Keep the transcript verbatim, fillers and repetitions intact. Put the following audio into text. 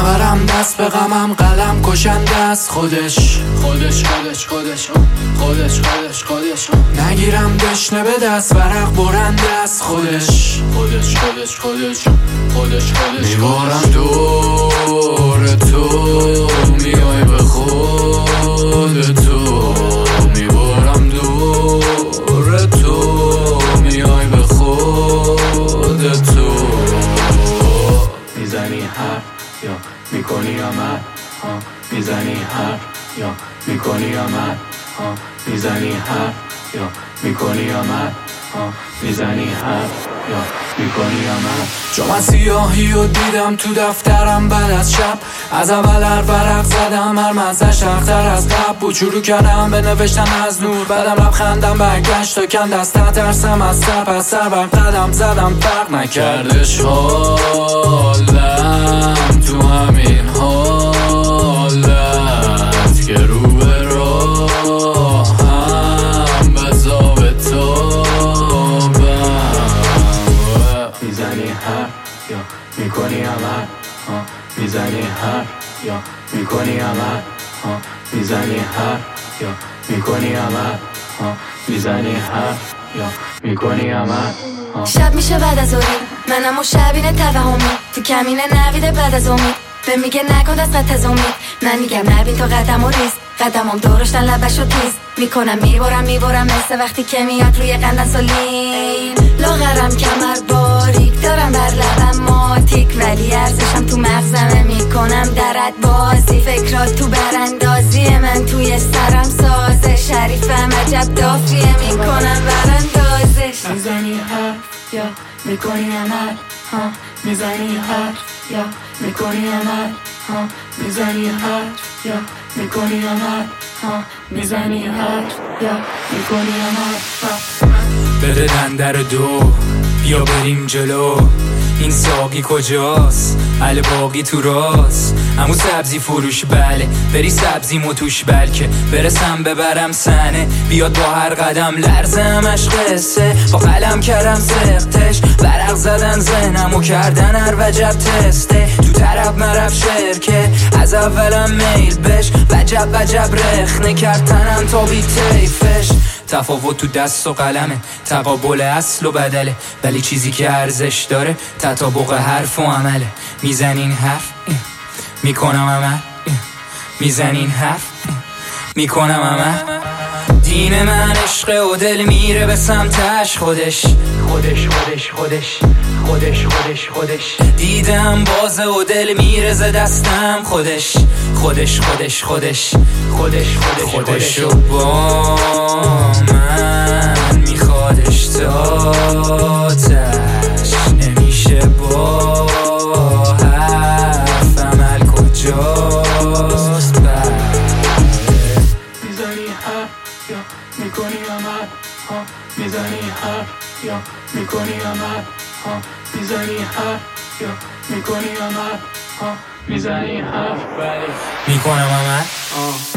نبرم دست به غمم، قلم کشنده است خودش خودش خودش خودش خودش خودش خودش نگیرم دشنه به دست، ورق برنده است خودش خودش خودش خودش خودش خودش میبارم دور تو، میای به خود تو، میبارم دور تو، میای به خود تو. میزنی حرف یا میکنی عمل، میزنی حرف یا میکنی عمل، میزنی حرف یا میکنی عمل، میزنی حرف یا میکنی عمل. چون من سیاهی رو دیدم تو دفترم بعد از شب، از اول هر ورق زدم هر مزش اختر از قبل بود، شروع کردم به نوشتن از نور، بعدم لبخندم برگشت تا کم دست ترسم از سر، پس سر بر قدم زدم فرق نکردش حالم تو همین حالت که رو به راهم بزا به تابم. میزنی حرف یا میکنی عمل، میزنی حرف یا میکنی عمل، میزنی حرف یا میکنی عمل، میزنی حرف یا میکنی عمل. شب میشه بعد از اوری، منم و شبینه توهمی، تو کمینه نویده بعد از امید، به میگه نکن دست قط از امید، من میگم نبین تا قدم و ریز، قدمم دورشتن لبش و تیز میکنم، میبارم میبارم مثل وقتی که میاد روی قندن سولین، لاغرم کمر باریک دارم بر لبم ماتیک، ولی ارزشم تو مغزمه میکنم درد بازی، فکرات تو براندازی من توی سرم سازه، شریفم عجب دافیه میکنم براندازش. میزنی حرف یا میکنی عمل، میزنی حرف یا میکنی عمل، میزنی حرف یا میکنی عمل، میزنی حرف یا میکنی عمل. بده دندر دو بیا بریم جلو، این ساقی کجاست؟ الباقی تو راست، همون سبزی فروش بله، بری سبزی متوش بلکه برسم ببرم سنه، بیاد با هر قدم لرزمش قصه، با قلم کردم سختش، ورق زدن ذهنمو کردن هر وجب تسته، تو طرف مرف شرکه از اولم میل بش، وجب وجب رخنه کرد تنم تا بی تیفش، تفاوت تو دست و قلمه، تقابل اصل و بدله، ولی چیزی که ارزش داره تطابق حرف و عمله. میزنین حرف میکنم عمل، میزنین حرف میکنم عمل. دین من عشق و دل میره به سمتش خودش خودش خودش خودش خودش خودش خودش دیدم بازه و دل میره ز دستم خودش خودش خودش خودش خودش خودش خودشو با من میخوادش تاتش نمیشه با حرف عمل کجاست بره. میزنی حرف یا میکنی عمل، میزنی حرف یا میکنی عمل، میزنی حرف یا میکنی عمل، میزنی حرف ولی میکنم عمل